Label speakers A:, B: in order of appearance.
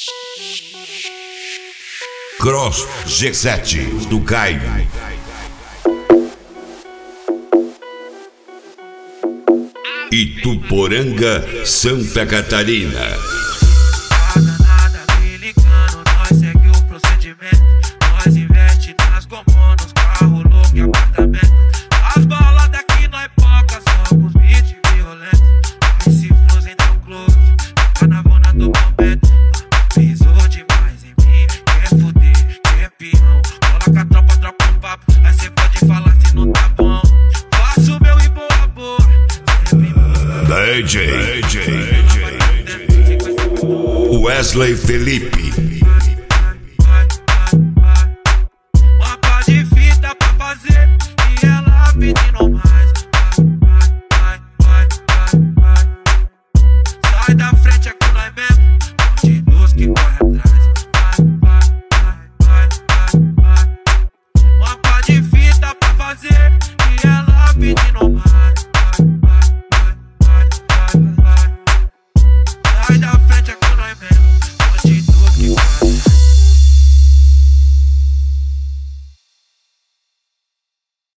A: Cross G7 do Caio. Ituporanga, Santa Catarina.
B: Nada americano, nós segue o procedimento. Nós investe nas comunas, carro louco e apartamento. As balas daqui nós poca, somos beat violento. Esse frozen tão close, carnaval na do momento. Pisou demais em mim, quer fuder, quer pirão. Cola com a tropa, troca um papo, aí cê pode falar se não tá bom. Faço o meu e boa boa.
A: DJ Wesley Felipe.